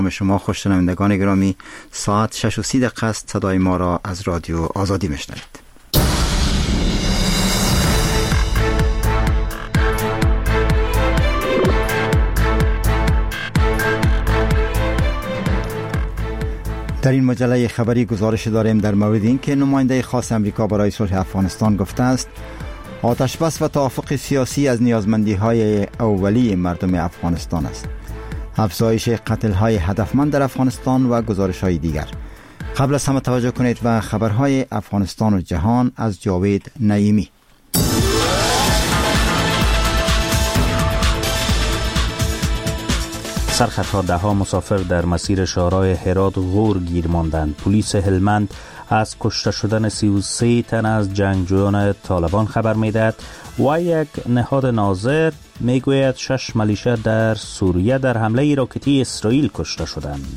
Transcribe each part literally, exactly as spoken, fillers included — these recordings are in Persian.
شما خوششنوندگان گرامی، ساعت شش و سی دقیقه است. صدای ما را از رادیو آزادی میشنوید. در این مجله خبری گزارش داریم در مورد این که نماینده خاص امریکا برای صلح افغانستان گفته است آتش بس و توافق سیاسی از نیازمندی های اولیه مردم افغانستان است. افزایش قتل های هدفمند در افغانستان و گزارش های دیگر. قبل از همه توجه کنید و خبرهای افغانستان و جهان از جاوید نعیمی. سرخطها ده ها مسافر در مسیر شهرهای هرات غور گیر ماندند. پلیس هلمند از کشته شدن سی و سه تن از جنگجویان طالبان خبر میدهد و یک نهاد ناظر میگوید شش ملیشه در سوریه در حمله راکتی اسرائیل کشته شدند.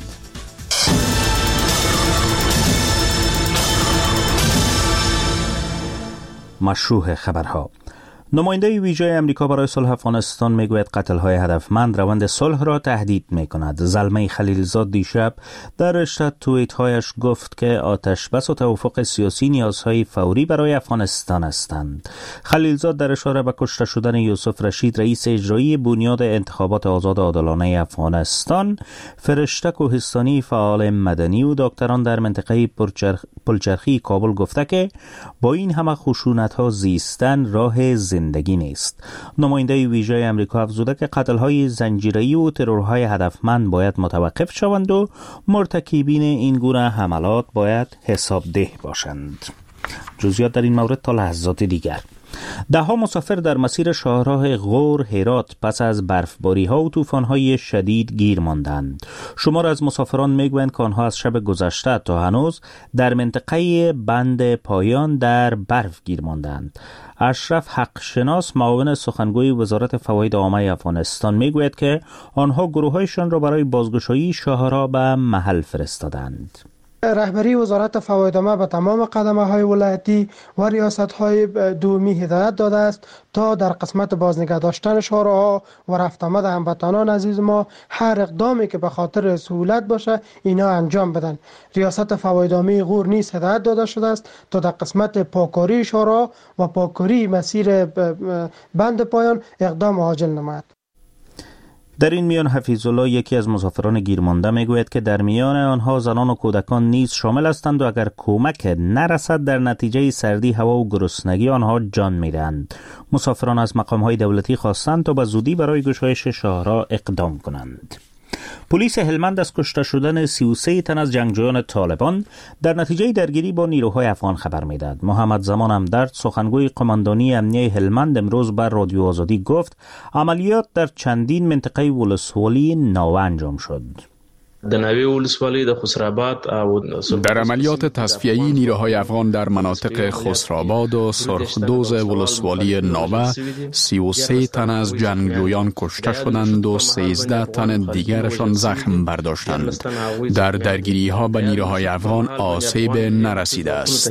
مشروح خبرها. نماینده ویژه امریکا برای صلح افغانستان میگوید قتل‌های هدفمند روند صلح را تهدید می‌کند. زلمه خلیلزاد دیشب در رشته توییت‌هایش گفت که آتش بس و توافق سیاسی نیازهای فوری برای افغانستان هستند. خلیلزاد در اشاره به کشته شدن یوسف رشید رئیس اجرایی بنیاد انتخابات آزاد عادلانه افغانستان، فرشته کوهستانی فعال مدنی و دکتران در منطقه پلچرخی کابل گفته که با این همه خشونت‌ها زیستن راه زندگی نیست. نماینده ویژه امریکا افزوده که قتل‌های زنجیره‌ای و ترورهای هدفمند باید متوقف شوند و مرتکبین این گونه حملات باید حسابده باشند. جزئیات در این مورد تا لحظات دیگر. ده ها مسافر در مسیر شاهراه غور هرات پس از برفباری ها و طوفان های شدید گیر ماندند. شمار از مسافران میگویند که آنها از شب گذشته تا هنوز در منطقه بند پایان در برف گیر ماندند. اشرف حقشناس معاون سخنگوی وزارت فواید عامه افغانستان میگوید که آنها گروهایشان را برای بازگشایی شاهراه به محل فرستادند. رهبری وزارت فواید عامه به تمام قدمه‌های ولایتی و ریاست‌های دومی هدایت داده است تا در قسمت بازنگه داشتن شهرها و رفت آمد هموطنان عزیز ما هر اقدامی که به خاطر سهولت باشه اینا انجام بدن. ریاست فواید عامه غور نیز هدایت داده شده است تا در قسمت پاککاری شهرها و پاککاری مسیر بند پایان اقدام عاجل نماید. در این میان حفیظ الله یکی از مسافران گیرمانده میگوید که در میان آنها زنان و کودکان نیز شامل هستند و اگر کمک نرسد در نتیجه سردی هوا و گرسنگی آنها جان می‌دهند. مسافران از مقام‌های دولتی خواستند تا به زودی برای گشایش شاهراه اقدام کنند. پلیس هلمند از کشته شدن سی و سه تن از جنگجویان طالبان در نتیجه درگیری با نیروهای افغان خبر میداد. محمد زمان همدرد سخنگوی قماندانی امنیه هلمند امروز بر رادیو آزادی گفت عملیات در چندین منطقه ولسوالی ناوه انجام شد. در عملیات تصفیه‌ای نیروهای افغان در مناطق خسرآباد و سرخدوز ولسوالی ناوه سی و سه تن از جنگجویان کشته شدند و سیزده تن دیگرشان زخم برداشتند. در درگیری ها به نیروهای افغان آسیب نرسیده است.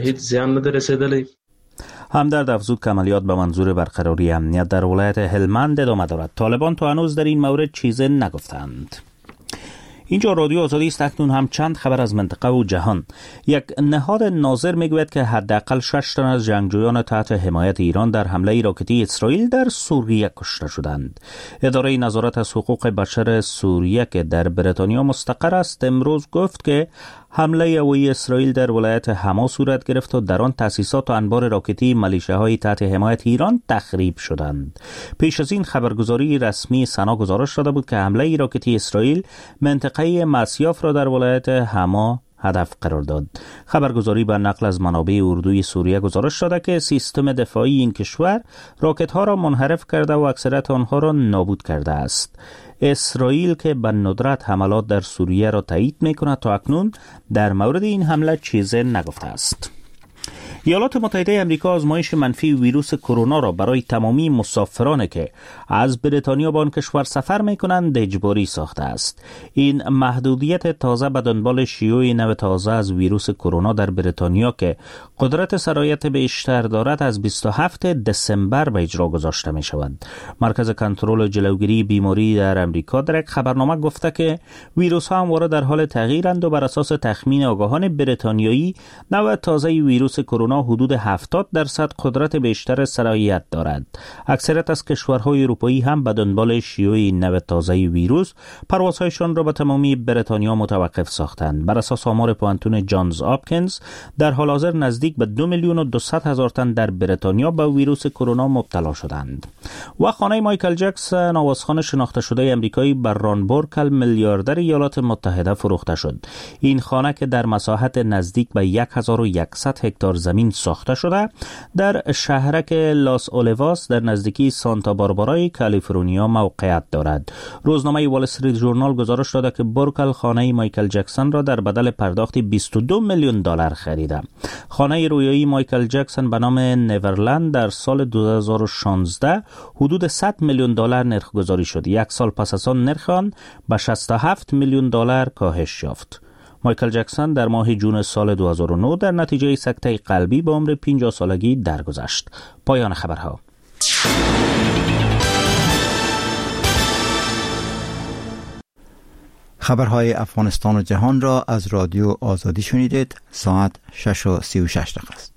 همدرد افزود که عملیات به منظور برقراری امنیت در ولایت هلمند ادامه دارد. طالبان تا هنوز در این مورد چیزی نگفتند. اینجا رادیو آزادی است. اکنون هم چند خبر از منطقه و جهان. یک نهاد ناظر میگوید که حداقل شش تن از جنگجویان تحت حمایت ایران در حمله راکتی اسرائیل در سوریه کشته شدند. اداره نظارت از حقوق بشر سوریه که در بریتانیا مستقر است امروز گفت که حمله هوایی اسرائیل در ولایت حما صورت گرفت و در آن تأسیسات و انبار راکتی ملیشه‌های تحت حمایت ایران تخریب شدند. پیش از این خبرگزاری رسمی سنا گزارش داده بود که حمله راکتی اسرائیل منطقه مسیاف را در ولایت حما هدف قرار داد. خبرگزاری به نقل از منابع اردوی سوریه گزارش داده که سیستم دفاعی این کشور راکت‌ها را منحرف کرده و اکثریت آنها را نابود کرده است. اسرائیل که به ندرت حملات در سوریه را تایید می‌کند تا اکنون در مورد این حمله چیزی نگفته است. ایالات متحده آمریکا آزمایش منفی ویروس کرونا را برای تمامی مسافرانی که از بریتانیا به آن کشور سفر می‌کنند اجباری ساخته است. این محدودیت تازه به دنبال شیوع نو تازه از ویروس کرونا در بریتانیا که قدرت سرایت بیشتر دارد از بیست و هفتم دسامبر به اجرا گذاشته می‌شود. مرکز کنترل و جلوگیری بیماری در آمریکا در یک خبرنامه گفته که ویروس‌ها همواره در حال تغییرند و بر اساس تخمین آگاهان بریتانیایی نوع تازه ویروس کرونا حدود هفتاد درصد قدرت بیشتر سرایت دارد. اکثریت از کشورهای اروپایی هم به دنبال شیوع این نوع تازه ویروس پروازهایشان را به تمامی بریتانیا متوقف ساختند. بر اساس آمار پوانتون جانز آپکینز در حال حاضر نزدیک به دو میلیون و دویست هزار تن در بریتانیا به ویروس کرونا مبتلا شدند. و خانه مایکل جکسون، آوازخوان شناخته شده آمریکایی، بر ران بورکل میلیاردر ایالات متحده فروخته شد. این خانه که در مساحت نزدیک به هزار و صد هکتار زمین ساخته شده در شهرک لاس اولیواس در نزدیکی سانتا باربارای کالیفرنیا موقعیت دارد. روزنامه وال استریت ژورنال گزارش داده که بورکل خانه مایکل جکسون را در بدل پرداخت بیست و دو میلیون دلار خریده. خانه رویایی مایکل جکسون به نام نیورلند در سال دو هزار و شانزده حدود صد میلیون دلار نرخ گذاری شد. یک سال پس از آن نرخ آن به شصت و هفت میلیون دلار کاهش یافت. مایکل جکسون در ماه جون سال دو هزار و نه در نتیجه سکته قلبی به عمر پنجاه سالگی درگذشت. پایان خبرها. خبرهای افغانستان و جهان را از رادیو آزادی شنیدید. ساعت شش و سی و شش دقیقه است.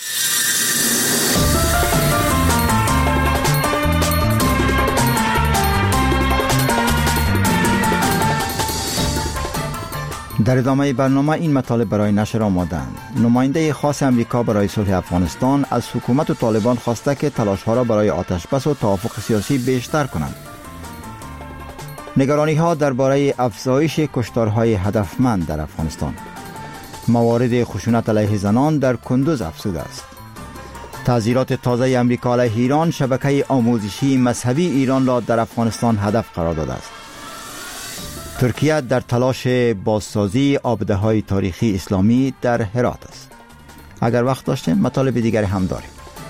در ادامه برنامه این مطالب برای نشر آماده‌اند. نماینده خاص امریکا برای صلح افغانستان از حکومت و طالبان خواسته که تلاش‌ها را برای آتش‌بس و توافق سیاسی بیشتر کنند. نگرانی‌ها درباره افزایش کشتارهای هدفمند در افغانستان. موارد خشونت علیه زنان در کندوز افزوده است. تعزیرات تازه امریکا علیه ایران شبکه آموزشی مذهبی ایران را در افغانستان هدف قرار داده است. ترکیه در تلاش بازسازی آبده‌های تاریخی اسلامی در هرات است. اگر وقت داشتیم مطالب دیگری هم داریم.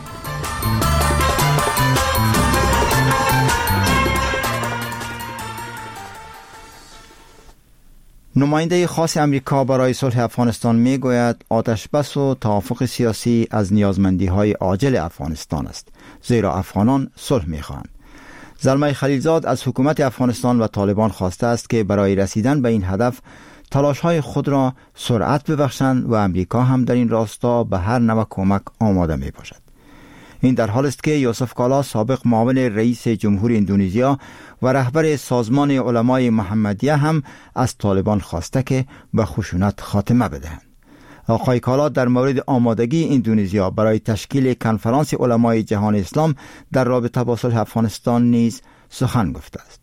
نماینده خاص امریکا برای صلح افغانستان می گوید آتش بس و توافق سیاسی از نیازمندی‌های عاجل افغانستان است، زیرا افغانان صلح می خواهند. زلمه خلیلزاد از حکومت افغانستان و طالبان خواسته است که برای رسیدن به این هدف تلاش‌های خود را سرعت ببخشند و امریکا هم در این راستا به هر نوع کمک آماده می باشد. این در حال است که یوسف کالا، سابق معاون رئیس جمهور اندونزیا و رهبر سازمان علمای محمدیه، هم از طالبان خواسته که به خشونت خاتمه بدهند. آقای کالا در مورد آمادگی اندونزیا برای تشکیل کنفرانس علمای جهان اسلام در رابطه با صلح افغانستان نیز سخن گفته است.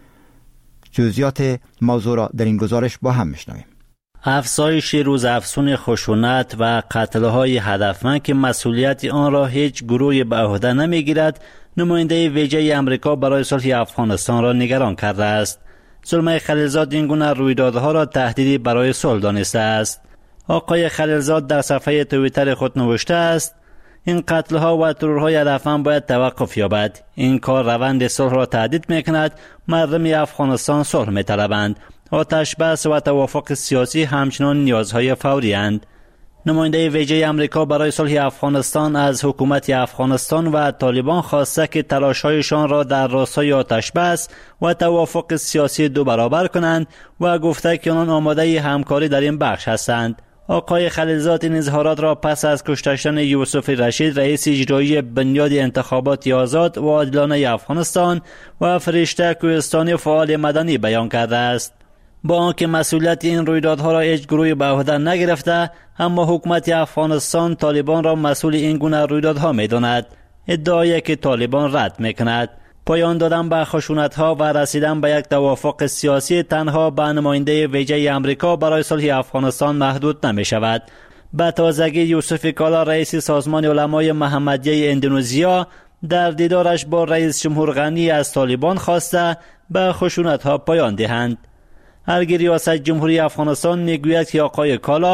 جزئیات موضوع را در این گزارش با هم میشنویم. افزایش روزافزون خشونت و قتل‌های هدفمند که مسئولیت آن را هیچ گروهی به عهده نمی‌گیرد، نماینده ویژه آمریکا برای صلح افغانستان را نگران کرده است. زلمه خلیلزاد این گونه رویدادها را تهدیدی برای صلح دانسته است. آقای خلیلزاد در صفحه توییتر خود نوشته است: این قتل‌ها و ترورهای هدفمند باید توقف یابد. این کار روند صلح را تهدید می‌کند. مردم افغانستان صلح می‌طلبند. آتش بس و توافق سیاسی همچنان نیازهای فوری اند. نماینده ویژه آمریکا برای صلح افغانستان از حکومت افغانستان و طالبان خواسته که تلاش‌هایشان را در راستای آتش بس و توافق سیاسی دو برابر کنند و گفته که آنان آماده همکاری در این بخش هستند. آقای خلیلزاد این اظهارات را پس از کشته شدن یوسف رشید، رئیس اجرایی بنیاد انتخابات آزاد و عادلانه افغانستان، و فرشته کوهستانی فعال مدنی بیان کرده است. با آنکه مسئولیت این رویدادها را هیچ گروهی به عهده نگرفته، اما حکومت افغانستان طالبان را مسئول این گونه رویدادها می‌داند. ادعایی که طالبان رد می‌کند. پایان دادن به خشونت‌ها و رسیدن به یک توافق سیاسی تنها به نماینده ویژه آمریکا برای صلح افغانستان محدود نمی‌شود. به تازگی یوسف کالا، رئیس سازمان علمای محمدیه اندونزیا، در دیدارش با رئیس جمهور غنی از طالبان خواسته به خشونت‌ها پایان دهند. هرگاه ریاست جمهوری افغانستان میگوید که آقای کالا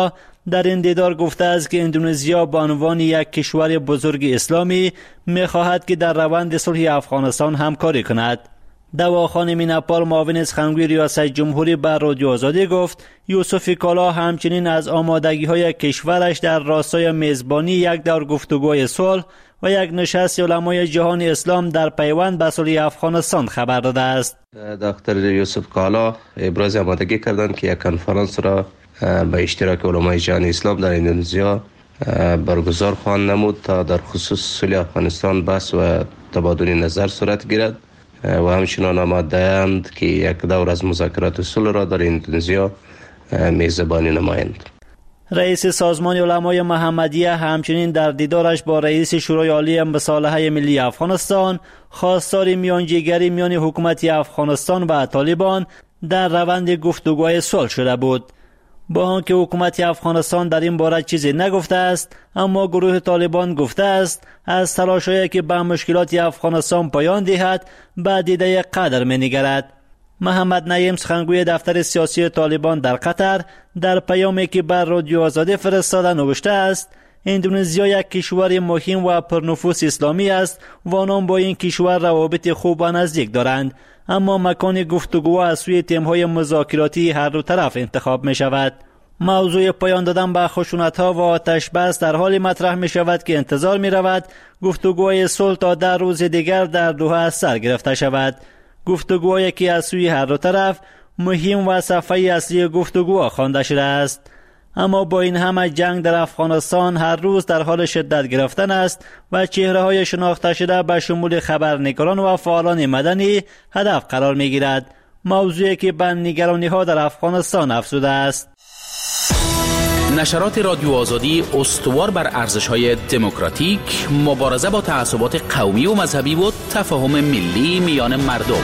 در این دیدار گفته است که اندونزیا به عنوان یک کشور بزرگ اسلامی می‌خواهد که در روند صلح افغانستان همکاری کند. دواخان میناپال معاون سخنگوی ریاست جمهوری بر رادیو آزادی گفت یوسف کالا همچنین از آمادگی‌های کشورش در راستای میزبانی یک دور گفتگوی صلح و یک نشست علمای جهان اسلام در پیوند به صلح افغانستان خبر داده است. دکتر یوسف کالا ابراز آمادگی کردند که یک کنفرانس را به اشتراک علمای جهان اسلام در اندونزیا برگزار خواهند نمود تا در خصوص صلح افغانستان بحث و تبادل نظر صورت گیرد و همچنان آماده‌اند که یک دور از مذاکرات صلح را در اندونزیا میزبانی نمایند. رئیس سازمان علمای محمدیه همچنین در دیدارش با رئیس شورای عالی مصالحه ملی افغانستان خواستار میانجیگری میان حکومت افغانستان و طالبان در روند گفتگوهای صلح شده بود. با آنکه حکومت افغانستان در این باره چیزی نگفته است، اما گروه طالبان گفته است از تلاش‌هایی که به مشکلات افغانستان پایان دهد به دیده قدر می‌نگرد. محمد نعیم سخنگوی دفتر سیاسی طالبان در قطر در پیامی که بر رادیو آزادی فرستاده نوشته است اندونزیا یک کشور مهم و پرنفوذ اسلامی است و آنان با این کشور روابط خوب و نزدیک دارند، اما مکان گفتگو از سوی تیم‌های مذاکراتی هر دو طرف انتخاب می شود. موضوع پایان دادن به خشونت‌ها و آتش بس در حال مطرح می شود که انتظار می رود گفتگوهای صلح تا در روز دیگر در دوحه از سر گرفته شود. گفتگوهایی که از سوی هر دو طرف مهم و صفحه اصلی گفتگوها خوانده شده است. اما با این همه جنگ در افغانستان هر روز در حال شدت گرفتن است و چهره‌های شناخته شده به شمول خبرنگاران و فعالان مدنی هدف قرار می‌گیرد، موضوعی که به نگرانی‌ها در افغانستان افزوده است. نشرات رادیو آزادی استوار بر ارزش‌های دموکراتیک، مبارزه با تعصبات قومی و مذهبی و تفاهم ملی میان مردم.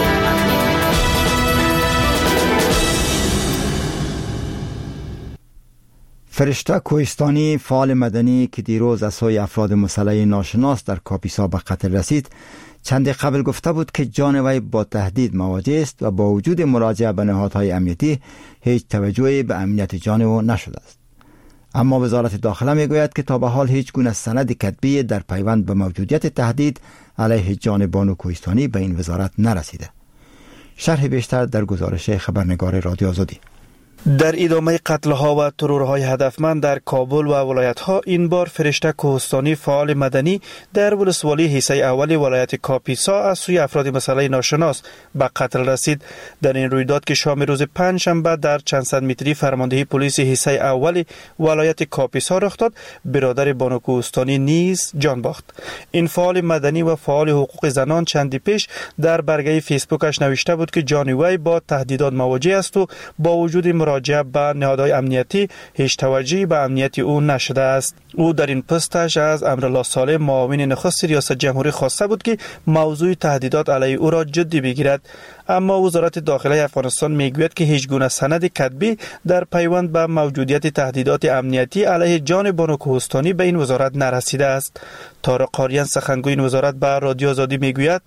فرشته کوهستانی فعال مدنی که دیروز از سوی افراد مسلح ناشناس در کاپیسا به قتل رسید چند قبل گفته بود که جان وی با تهدید مواجه است و با وجود مراجعه به نهادهای امنیتی هیچ توجهی به امنیت جان او نشده است. اما وزارت داخله میگوید که تا به حال هیچ گونه سند کتبی در پیوند به موجودیت تهدید علیه جان بانو کوهستانی به این وزارت نرسیده. شرح بیشتر در گزارش خبرنگار رادیو آزادی. در ادامه قتل‌ها و ترورهای هدفمند در کابل و ولایت‌ها این بار فرشته کوهستانی فعال مدنی در ولسوالی حصه اول ولایت کاپیسا از سوی افراد مسلح ناشناس به قتل رسید. در این رویداد که شام روز پنجشنبه در چند صد متری فرماندهی پلیس حصه اول ولایت کاپیسا رخ داد، برادر بانو کوهستانی نیز جان باخت. این فعال مدنی و فعال حقوق زنان چندی پیش در برگه فیسبوکش نوشته بود که جان وی با تهدیدات مواجه است و با وجود مراجعه به نهادهای امنیتی هیچ توجهی به امنیت او نشده است. او در این پستش از امرالله صالح معاون نخست ریاست جمهوری خواسته بود که موضوع تهدیدات علیه او را جدی بگیرد، اما وزارت داخله افغانستان میگوید که هیچ گونه سند کتبی در پیوند به موجودیت تهدیدات امنیتی علیه جان بانو کوهستانی به این وزارت نرسیده است. طارق قاریان سخنگوی این وزارت به رادیو آزادی میگوید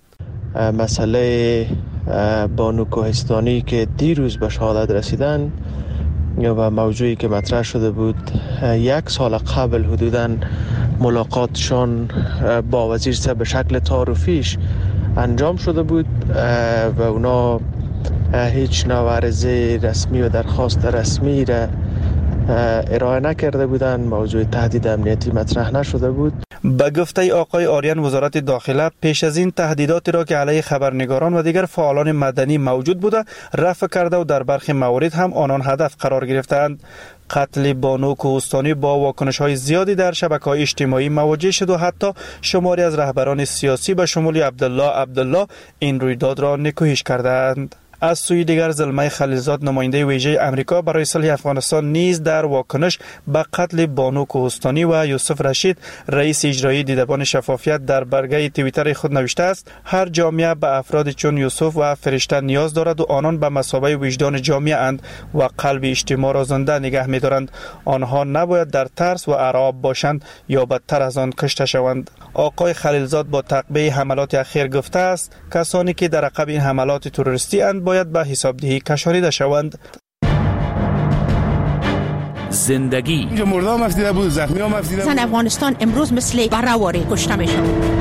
مسئله بانو کوهستانی که دیروز به شهادت رسیدن و موضوعی که مطرح شده بود یک سال قبل حدوداً ملاقاتشان با وزیر صاحب به شکل تعارفیش انجام شده بود و اونا هیچ نوع عرضه رسمی و درخواست رسمی را ارائه نکرده بودند. موضوع تهدید امنیتی مطرح نشده بود. به گفته آقای آریان وزارت داخله پیش از این تهدیداتی را که علیه خبرنگاران و دیگر فعالان مدنی موجود بوده رفع کرده و در برخی موارد هم آنان هدف قرار گرفتند. قتل بانو کوهستانی با واکنش‌های زیادی در شبکه‌های اجتماعی مواجه شد و حتی شماری از رهبران سیاسی به شمول عبدالله عبدالله این رویداد را نکوهش کردند. از سوی دیگر زلمه خلیلزاد نماینده ویژه امریکا برای صلح افغانستان نیز در واکنش به قتل بانو کوهستانی و یوسف رشید رئیس اجرایی دیدبان شفافیت در برگه توییتر خود نوشته است هر جامعه به افراد چون یوسف و فرشته نیاز دارد و آنان به مثابه وجدان جامعه اند و قلب اجتماع را زنده نگه می دارند. آنها نباید در ترس و ارعاب باشند یا بدتر از آن کشته شوند. آقای خلیلزاد با تعقیب حملات اخیر گفته است کسانی که در عقب این حملات تروریستی اند باید به حسابدهی کشانیده شوند. زندگی. اینجا مردا هم افدیده بود، زخمی هم افدیده بود. زن افغانستان امروز مثل برهواری کشته میشه.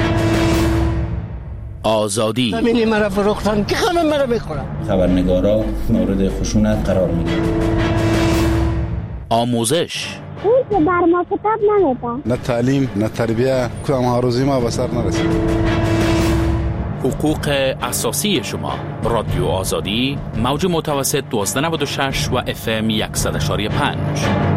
آزادی. همین مرا فروختن که خانم مرا میخورن. خبرنگارا مورد خشونت قرار میگیرن. آموزش. اون که بر ما کتاب نمیده. نه تعلیم، نه تربیه، کدام آرزوی ما به سر نرسید. حقوق اساسی شما. رادیو آزادی، موج متوسط دوازده نود و شش و اف ام صد و یک و پنج.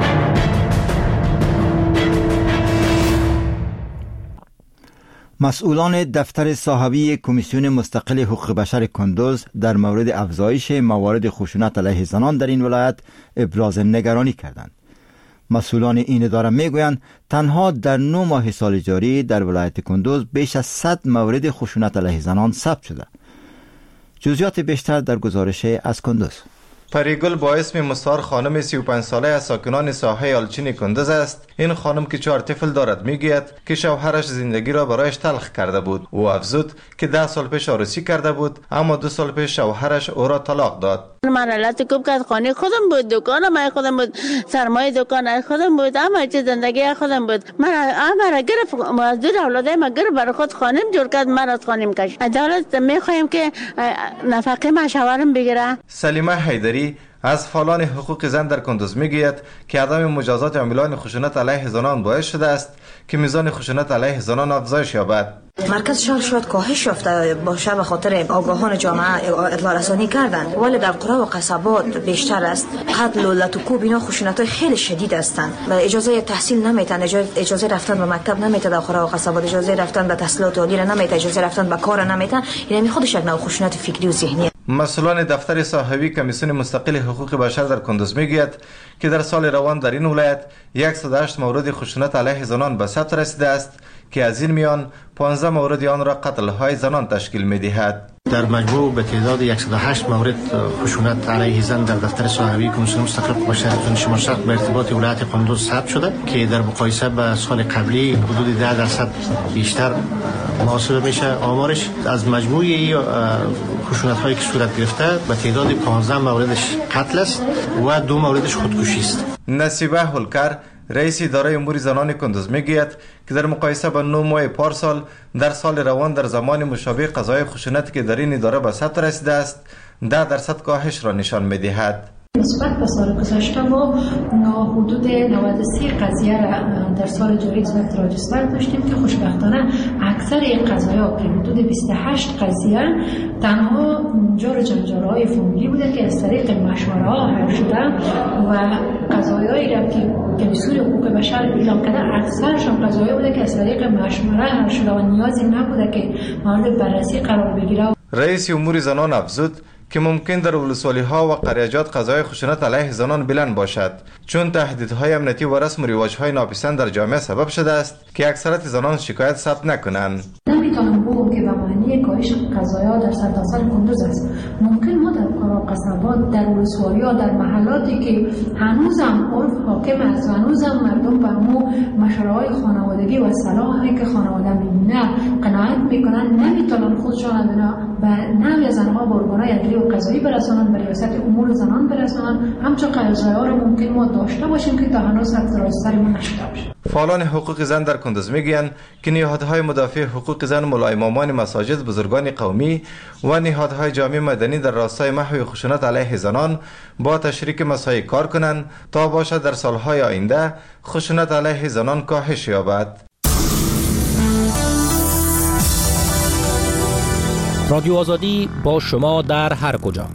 مسئولان دفتر صاحبی کمیسیون مستقل حقوق بشر کندوز در مورد افزایش موارد خشونت علیه زنان در این ولایت ابراز نگرانی کردند. مسئولان این اداره میگویند تنها در نه ماه سال جاری در ولایت کندوز بیش از صد مورد خشونت علیه زنان ثبت شده. جزئیات بیشتر در گزارش از کندوز. پریگل با اسم مستعار خانم سی و پنج ساله از ساکنان ساحه آلچین کندوز است. این خانم که چهار طفل دارد میگوید که شوهرش زندگی را برایش تلخ کرده بود. او افزود که ده سال پیش عروسی کرده بود، اما دو سال پیش شوهرش او را طلاق داد. من علت کوب کرد، خانه خودم بود، دکان ما خودم بود، سرمایه دکان خودم بود، اما چه زندگی خودم بود. من امر گرفت مزدور اولادای ما گرفت برای خود خانم جور کرد، من از خانم کش. عدالت میخوایم که نفقه ما شوهرم بگیره. سلیمه حیدری از فعالان حقوق زن در کندوز میگوید که عدم مجازات عاملان خشونت علیه زنان باعث شده است که میزان خشونت علیه زنان افزایش یابد. مرکز شهر شاید کاهش یافته باشه به خاطر آگاهان جامعه اطلاع رسانی کردن، ولی در قرى و قصبات بیشتر است. قتل و لطوکوب اینا خشونت‌های خیلی شدید هستند و اجازه تحصیل نمیتن، اجازه رفتن به مکتب نمیتن، در قرى و قصبات اجازه رفتن به تحصیلات عالی نمیتن، اجازه رفتن به کار نمیتن. یعنی خودش یک نوع خشونت فکری و ذهنی. مسئولان دفتر صاحبی کمیسیون مستقل حقوق بشر در کندوز میگوید که در سال روان در این ولایت صد و هشت مورد خشونت علیه زنان به ثبت رسیده است که از این میان پانزده مورد آن را قتل های زنان تشکیل می‌دهد. در مجموع به تعداد صد و هشت مورد خشونت علیه زن در دفتر صاحبی کمیسیون مستقل حقوق بشر زون شمال شرق به ارتباط ولایت کندوز ثبت شده که در مقایسه با سال قبلی حدود ده درصد بیشتر محاسبه میشه. آمارش از مجموع خشونت هایی که صورت گرفته به تعداد پانزده موردش قتل است و دو موردش خودکشی است. نصیبه هلکر رئیس اداره امور زنان کندوز میگوید که در مقایسه با نه ماه پارسال در سال روان در زمان مشابه قضای خشونتی که در این اداره به ثبت رسیده است ده درصد کاهش را نشان میدهد. نسبت به سال گذشته ما حدود نود و سه قضیه را در سال جاری ثبت راجستر داشتیم که خوشبختانه اکثر این قضایا که حدود بیست و هشت قضیه تنها جار جنجال‌های فامیلی بوده که از طریق مشوره ها حل شده و قضایایی را که کمیسیون حقوق بشر اعلام کرده اکثرشان قضایا بوده که از طریق مشوره حل شده و نیازی نبوده که مورد بررسی قرار بگیره. رئیس امور زنان افزود که ممکن در ولسوالی ها و قریجات قضای خشونت علیه زنان بلند باشد، چون تهدیدهای امنیتی و رسم و رواج‌های ناپسند در جامعه سبب شده است که اکثریت زنان شکایت ثبت نکنند. نمیتونم بگم که به معنی کاهش قضایا در سرتاسر کندوز است. ممکن ما در قرى و قصبات در ولسوالی ها در محلاتی که هنوزم عرف حاکم است و هنوزم مردم به مو مشوره‌های خانوادگی و صلاحی که خانواده میبینه قناعت میکنن، نمیتونن خودشان به نوع زنها به ارگان‌های عدلی و قضایی برسانند، به ریاست امور زنان برسانند. همچون قضایا رو ممکن ما داشته باشیم که تا هنوز ثبت راجستر ما نشده باشه. فعالان حقوق زن در کندوز میگویند که نهادهای مدافع حقوق زن، ملا امامان مساجد، بزرگان قومی و نهادهای جامعه مدنی در راستای محو خشونت علیه زنان با تشریک مساعی کار کنند تا باشد در سالهای آینده خشونت علیه زنان کاهش یابد. رادیو آزادی با شما در هر کجا.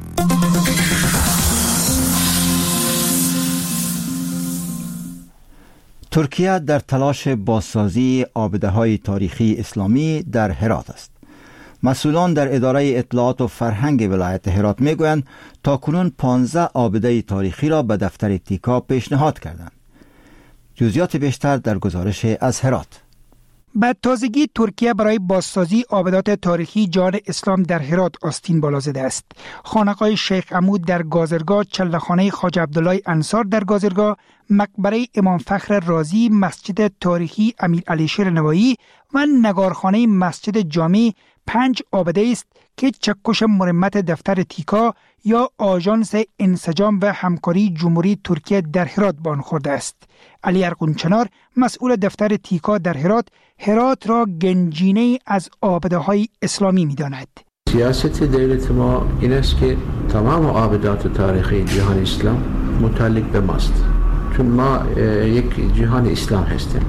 ترکیه در تلاش بازسازی آبده‌های تاریخی اسلامی در هرات است. مسئولان در اداره اطلاعات و فرهنگ ولایت هرات میگویند تاکنون پانزده آبده تاریخی را به دفتر تیکا پیشنهاد کردند. جزئیات بیشتر در گزارش از هرات. به تازگی ترکیه برای بازسازی آبدات تاریخی جان اسلام در هرات آستین بالا زده است. خانقاه شیخ عمود در گازرگاه، چله‌خانه خواجه عبدالله انصار در گازرگاه، مقبره امام فخر رازی، مسجد تاریخی امیر علی شیر نوایی و نگارخانه مسجد جامی پنج عابده است که چکش مرمت دفتر تیکا یا آژانس انسجام و همکاری جمهوری ترکیه در هرات به آن خورده است. علی ارغونچنار مسئول دفتر تیکا در هرات، هرات را گنجینه از عابده های اسلامی می داند. سیاست دولت ما این است که تمام عابدات تاریخی جهان اسلام متعلق به ماست، چون ما یک جهان اسلام هستیم.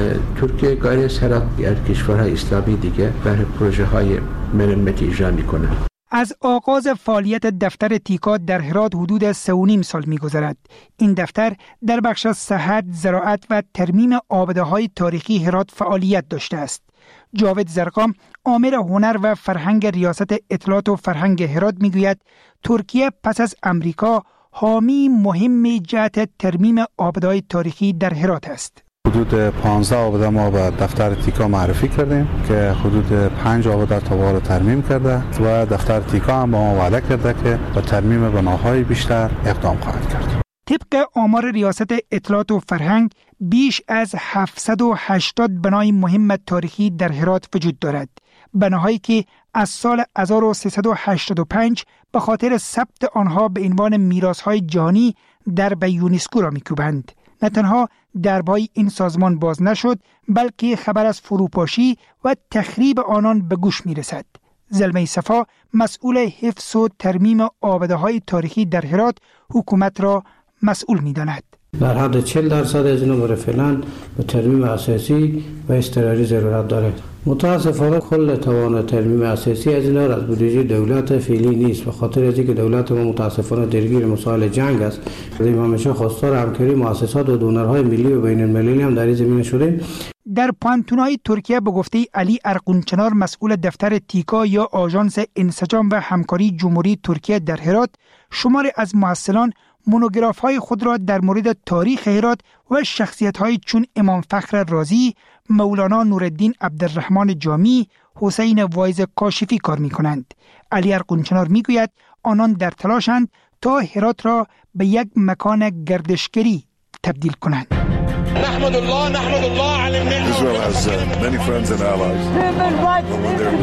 ترکیه قراره سرات از کشورهای اسلامی دیگه برای پروژه های مرمتی اجرا میکنه. از آغاز فعالیت دفتر تیکا در هرات حدود سه و نیم سال می‌گذرد. این دفتر در بخش صحت، زراعت و ترمیم عابده‌های تاریخی هرات فعالیت داشته است. جاوید زرقام، آمر هنر و فرهنگ ریاست اطلاعات و فرهنگ هرات میگوید ترکیه پس از امریکا حامی مهم جهت ترمیم عابده‌های ترکی در هرات است. حدود پانزده عابده ما به دفتر تیکا معرفی کردیم که حدود پنج عابده تا رو ترمیم کرده و دفتر تیکا هم با ما وعده کرده که با ترمیم بناهای بیشتر اقدام خواهد کرد. طبق آمار ریاست اطلاعات و فرهنگ بیش از هفتصد و هشتاد بنای مهم تاریخی در هرات وجود دارد. بناهایی که از سال هزار و سیصد و هشتاد و پنج به خاطر ثبت آنها به عنوان میراث‌های جهانی درب یونسکو را می‌کوبند. نه تنها دربای این سازمان باز نشد، بلکه خبر از فروپاشی و تخریب آنان به گوش می‌رسد. زلمه صفا، مسئول حفظ و ترمیم عابده‌های تاریخی در هرات، حکومت را مسئول می‌داند. در حد چهل درصد از اینا برای فعلا به ترمیم اساسی و اضطراری ضرورت دارد. متاسفانه کل توان ترمیم اساسی از اینا از بودجه دولت فعلی نیست، به خاطر از اینکه دولت ما متاسفانه درگیر مسائل جنگ است. ما همیشه خواستار همکاری مؤسسات و دونرهای ملی و بین المللی هم در این زمینه شدیم. در پانتونای ترکیه به گفته علی ارغونچنار، مسئول دفتر تیکا یا آژانس انسجام و همکاری جمهوری ترکیه در هرات، شمار از محصلان مونوگراف های خود را در مورد تاریخ هرات و شخصیت های چون امام فخر رازی، مولانا نورالدین عبدالرحمن جامی، حسین وایز کاشفی کار می کنند. علی ارغونچنار می گوید آنان در تلاشند تا هرات را به یک مکان گردشگری تبدیل کنند. نحمد الله نحمد الله على النعمة. Israel has uh, many friends and allies. But when they're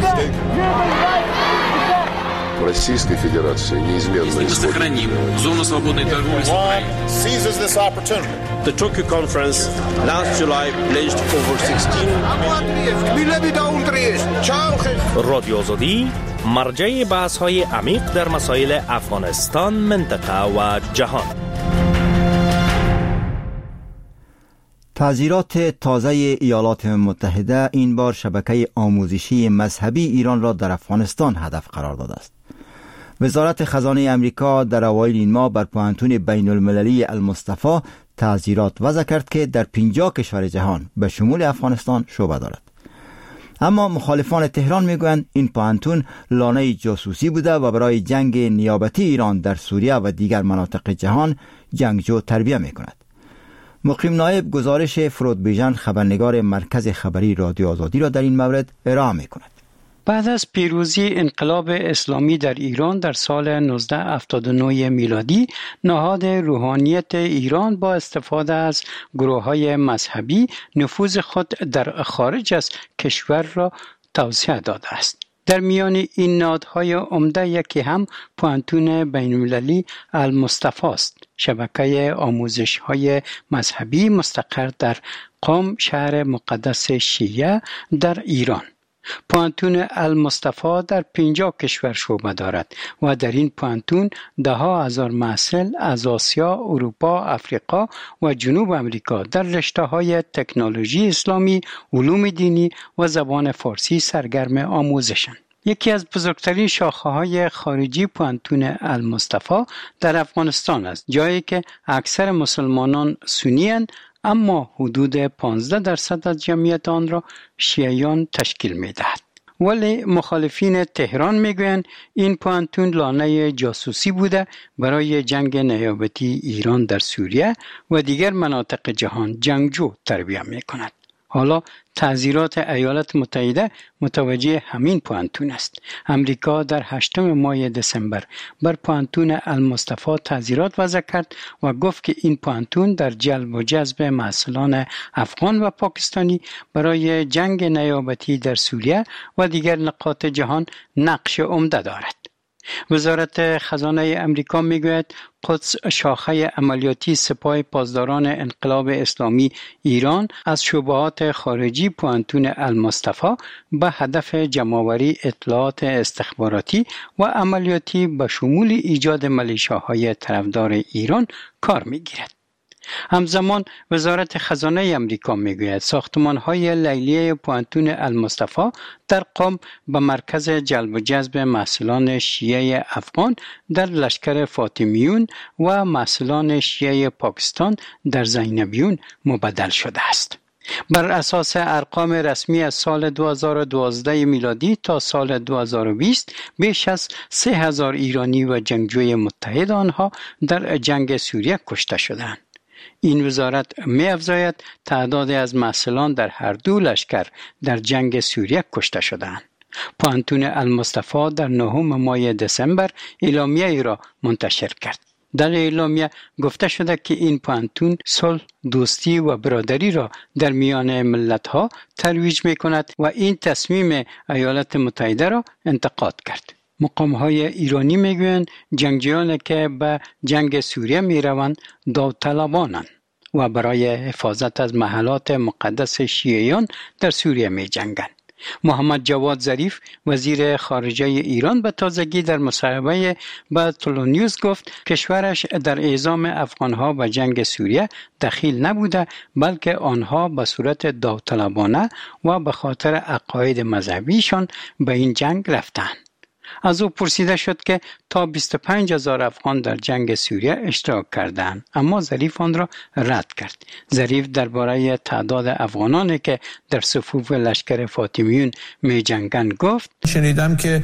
mistaken, Российской Федерации неизменно сохраним зону свободной торговли с Украиной. Seizes this opportunity. The Tokyo conference last July pledged over sixteen رادیو آزادی مرجع بحث‌های عمیق در مسائل افغانستان، منطقه و جهان. تعزیرات تازه ایالات متحده این بار شبکه آموزشی مذهبی ایران را در افغانستان هدف قرار داده است. وزارت خزانه امریکا در اوایل این ماه بر پوهنتون بین المللی المصطفی تعزیرات وضع کرد که در پنجاه کشور جهان به شمول افغانستان شعبه دارد. اما مخالفان تهران میگویند این پوهنتون لانه جاسوسی بوده و برای جنگ نیابتی ایران در سوریه و دیگر مناطق جهان جنگجو تربیه میکند. مقیم نایب گزارش فرود بیژن، خبرنگار مرکز خبری رادیو آزادی را در این مورد ارائه میکند. بعد از پیروزی انقلاب اسلامی در ایران در سال نوزده هفتاد و نه میلادی، نهاد روحانیت ایران با استفاده از گروه‌های مذهبی نفوذ خود در خارج از کشور را توسعه داده است. در میان این نهادهای عمده یکی هم پوهنتون بین‌المللی المصطفی است، شبکه آموزش‌های مذهبی مستقر در قم، شهر مقدس شیعه در ایران. پوهنتون المصطفی در پنجاه کشور شعبه دارد و در این پوهنتون ده ها هزار محصل از آسیا، اروپا، افریقا و جنوب امریکا در رشته‌های تکنولوژی اسلامی، علوم دینی و زبان فارسی سرگرم آموزشند. یکی از بزرگترین شاخه‌های خارجی پوهنتون المصطفی در افغانستان است، جایی که اکثر مسلمانان سنی اند، اما حدود پانزده درصد از جمعیت آن را شیعیان تشکیل می‌دهد. ولی مخالفین تهران میگویند این پوهنتون لانه جاسوسی بوده برای جنگ نیابتی ایران در سوریه و دیگر مناطق جهان جنگجو تربیت می‌کند. حالا تعزیرات ایالات متحده متوجه همین پوانتون است. امریکا در هشتم ماه دسامبر بر پوانتون المصطفی تعزیرات وضع کرد و گفت که این پوانتون در جلب و جذب محصلان افغان و پاکستانی برای جنگ نیابتی در سوریه و دیگر نقاط جهان نقش عمده دارد. وزارت خزانه امریکا میگوید قدس شاخه عملیاتی سپاه پاسداران انقلاب اسلامی ایران از شبهات خارجی پوانتون المصطفی به هدف جمع‌آوری اطلاعات استخباراتی و عملیاتی به شمول ایجاد ملیشه‌های طرفدار ایران کار میگیرد. همزمان وزارت خزانه امریکا میگوید ساختمان‌های لیلیه پوانتون المصطفی در قم به مرکز جلب و جذب محصلان شیعه افغان در لشکر فاطمیون و محصلان شیعه پاکستان در زینبیون مبدل شده است. بر اساس ارقام رسمی از سال دو هزار و دوازده میلادی تا سال دو هزار و بیست بیش از سه هزار ایرانی و جنگجوی متحد آنها در جنگ سوریه کشته شدند. این وزارت می افزاید تعداد از محصلان در هر دو لشکر در جنگ سوریه کشته شدند. پوانتون المصطفی در نهم ماه دسامبر اعلامیه ای را منتشر کرد. در اعلامیه گفته شده که این پوانتون صلح، دوستی و برادری را در میان ملت‌ها ترویج می کند و این تصمیم ایالات متحده را انتقاد کرد. مقام‌های ایرانی میگویند جنگجویانی که به جنگ سوریه میروند داوطلبانند و برای حفاظت از محلات مقدس شیعیان در سوریه میجنگند. محمد جواد ظریف وزیر خارجه ایران به تازگی در مصاحبه با تلونیوز گفت کشورش در اعزام افغانها به جنگ سوریه دخیل نبوده بلکه آنها به صورت داوطلبانه و به خاطر عقاید مذهبیشان به این جنگ رفتند. از او پرسیده شد که تا بیست و پنج هزار افغان در جنگ سوریه اشتراک کردند، اما ظریف آن را رد کرد. ظریف درباره تعداد افغانانی که در صفوف لشکر فاطمیون می جنگند گفت شنیدم که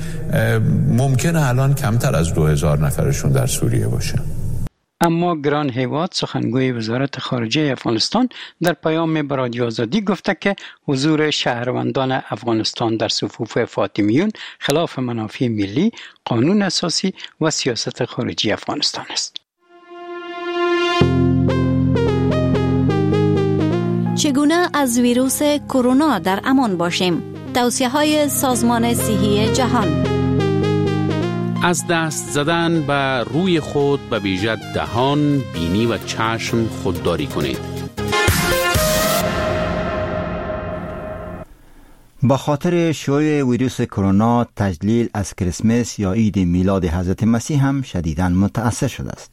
ممکنه الان کمتر از دو هزار نفرشون در سوریه باشه. اما گران هیواد سخنگوی وزارت خارجه افغانستان در پیام به رادیو آزادی گفته که حضور شهروندان افغانستان در صفوف فاطمیون خلاف منافع ملی، قانون اساسی و سیاست خارجی افغانستان است. چگونه از ویروس کرونا در امان باشیم؟ توصیه‌های سازمان صحی جهان. از دست زدن به روی خود به ویژه دهان، بینی و چشم خودداری کنید. با خاطر شیوع ویروس کرونا تجلیل از کریسمس یا عید میلاد حضرت مسیح هم شدیداً متأثر شده است.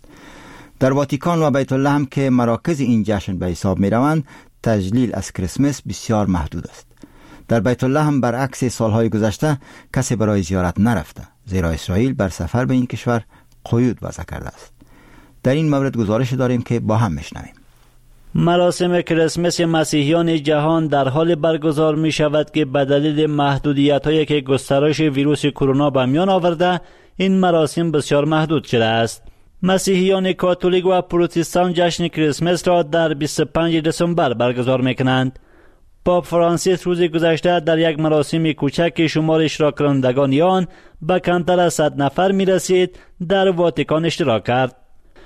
در واتیکان و بیت الله هم که مراکز این جشن به حساب می روند، تجلیل از کریسمس بسیار محدود است. در بیت الله هم برعکس سالهای گذشته کسی برای زیارت نرفته، زیرا اسرائیل بر سفر به این کشور قیود وضع کرده است. در این مورد گزارش داریم که با هم میشنویم. مراسم کریسمس مسیحیان جهان در حال برگزار می شود که به دلیل محدودیت‌هایی که گسترش ویروس کرونا به میان آورده، این مراسم بسیار محدود شده است. مسیحیان کاتولیک و پروتستان جشن کریسمس را در بیست و پنجم دسامبر برگزار می‌کنند. پاپ فرانسیس روز گذشته در یک مراسم کوچک که شمار اشتراک کنندگان آن به کمتر از صد نفر می رسید در واتیکان اشتراک کرد.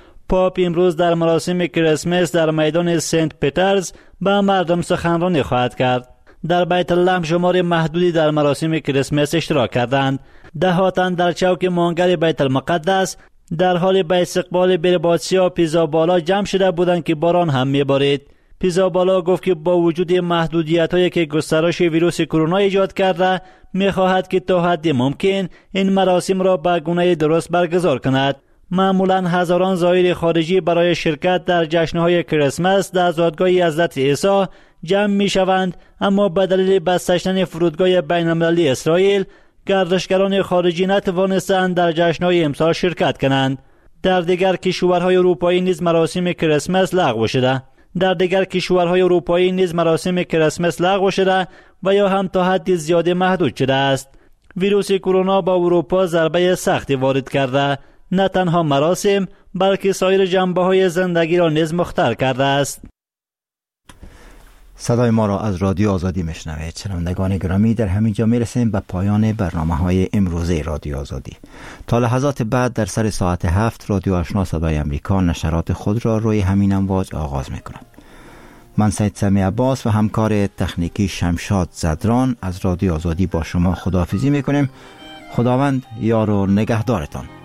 پاپ امروز در مراسم کریسمس در میدان سنت پیترز به مردم سخنرانی خواهد کرد. در بیت الله شمار محدودی در مراسم کریسمس اشتراک کردند. ده تن در چوک مانگر بیت المقدس در حال به استقبال برباتسیا پیزا بالا جمع شده بودند که باران هم میبارید. پیزا بالا گفت که با وجود محدودیت‌هایی که گسترش ویروس کرونا ایجاد کرده، می‌خواهد که تا حد ممکن این مراسم را به گونه درست برگزار کند. معمولاً هزاران زائر خارجی برای شرکت در جشن‌های کریسمس در زادگاه حضرت عیسی جمع می‌شوند، اما به دلیل بسته شدن فرودگاه بین‌المللی اسرائیل، گردشگران خارجی نتوانستند در جشن‌های امسال شرکت کنند. در دیگر کشورهای اروپایی نیز مراسم کریسمس لغو شده. در دیگر کشورهای اروپایی نیز مراسم کریسمس لغو شده و یا هم تا حد زیاد محدود شده است. ویروس کرونا با اروپا ضربه سختی وارد کرده، نه تنها مراسم بلکه سایر جنبه‌های زندگی را نیز مختل کرده است. صدای ما را از رادیو آزادی میشنوید. شنوندگان گرامی، در همین جا میرسیم به پایان برنامه های امروزه رادیو آزادی. تا لحظات بعد در سر ساعت هفت رادیو آشنا صدای امریکا نشرات خود را روی همین امواج آغاز میکنم. من سید سمی عباس و همکار تکنیکی شمشاد زدران از رادیو آزادی با شما خداحافظی میکنیم. خداوند یار و نگهدارتان.